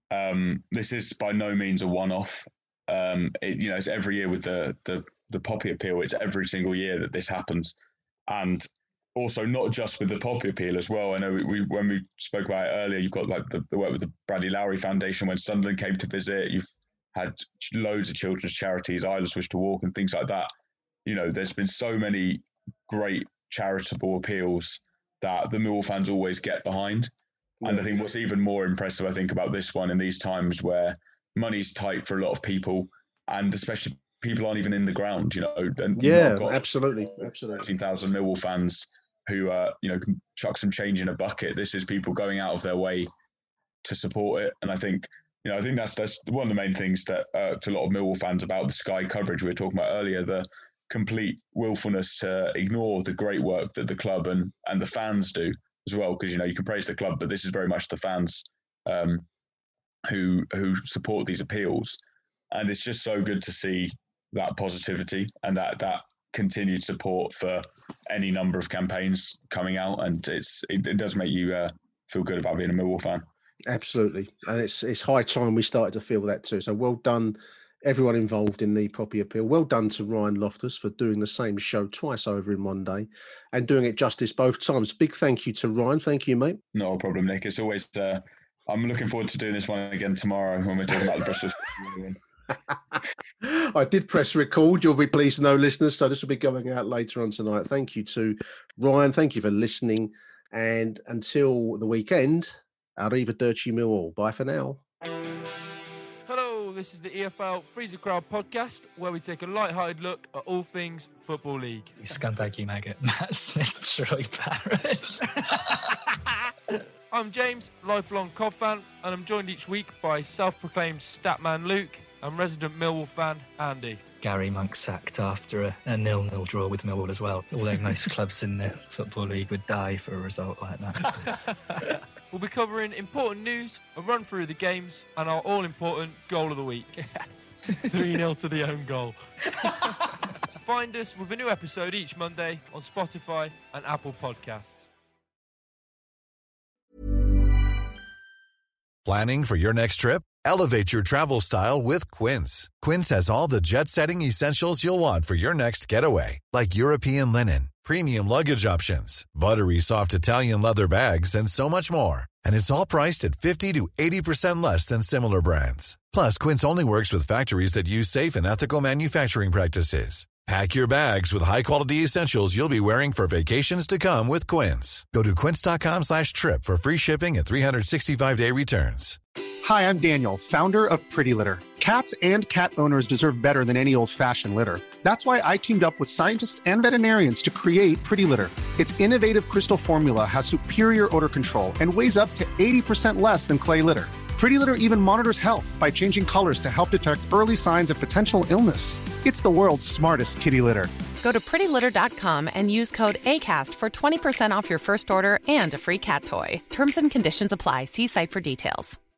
Speaker 7: Um, this is by no means a one-off. Um, it, you know, it's every year with the the the Poppy Appeal. It's every single year that this happens, and also not just with the Poppy Appeal as well. I know we, we when we spoke about it earlier, you've got like the, the work with the Bradley Lowry Foundation when Sunderland came to visit. You've had loads of children's charities, Islas Wish to Walk, and things like that. You know, there's been so many great charitable appeals that the Millwall fans always get behind. And I think what's even more impressive, I think, about this one in these times where money's tight for a lot of people, and especially people aren't even in the ground, you know. And
Speaker 6: yeah, absolutely, absolutely.
Speaker 7: thirteen thousand Millwall fans who, uh, you know, can chuck some change in a bucket. This is people going out of their way to support it. And I think, you know, I think that's that's one of the main things that uh, to a lot of Millwall fans about the Sky coverage we were talking about earlier, the complete willfulness to ignore the great work that the club and, and the fans do as well. Because, you know, you can praise the club, but this is very much the fans um, who who support these appeals. And it's just so good to see that positivity and that that continued support for any number of campaigns coming out. And it's it, it does make you uh, feel good about being a Millwall fan.
Speaker 6: Absolutely. And it's it's high time we started to feel that too. So well done, everyone involved in the Poppy Appeal. Well done to Ryan Loftus for doing the same show twice over in one day and doing it justice both times. Big thank you to Ryan. Thank you, mate.
Speaker 7: No problem, Nick. It's always, uh, I'm looking forward to doing this one again tomorrow when we're talking about the Bristol.
Speaker 6: I did press record. You'll be pleased to know, listeners. So this will be going out later on tonight. Thank you to Ryan. Thank you for listening. And until the weekend, Arrivederci Millwall. Bye for now.
Speaker 15: Hello, this is the E F L Freezer Crowd podcast, where we take a light-hearted look at all things Football League.
Speaker 18: You scumbaggy maggot, Matt Smith, Troy Barrett.
Speaker 15: I'm James, lifelong Cov fan, and I'm joined each week by self-proclaimed statman Luke and resident Millwall fan Andy.
Speaker 18: Gary Monk sacked after a, a nil-nil draw with Millwall as well, although most clubs in the Football League would die for a result like that.
Speaker 15: We'll be covering important news, a run through the games, and our all-important goal of the week. Yes, three nil to the own goal. So find us with a new episode each Monday on Spotify and Apple Podcasts.
Speaker 3: Planning for your next trip? Elevate your travel style with Quince. Quince has all the jet-setting essentials you'll want for your next getaway, like European linen, premium luggage options, buttery soft Italian leather bags, and so much more. And it's all priced at fifty to eighty percent less than similar brands. Plus, Quince only works with factories that use safe and ethical manufacturing practices. Pack your bags with high-quality essentials you'll be wearing for vacations to come with Quince. Go to quince.com slash trip for free shipping and three sixty-five day returns.
Speaker 19: Hi, I'm Daniel, founder of Pretty Litter. Cats and cat owners deserve better than any old-fashioned litter. That's why I teamed up with scientists and veterinarians to create Pretty Litter. Its innovative crystal formula has superior odor control and weighs up to eighty percent less than clay litter. Pretty Litter even monitors health by changing colors to help detect early signs of potential illness. It's the world's smartest kitty litter.
Speaker 16: Go to pretty litter dot com and use code ACAST for twenty percent off your first order and a free cat toy. Terms and conditions apply. See site for details.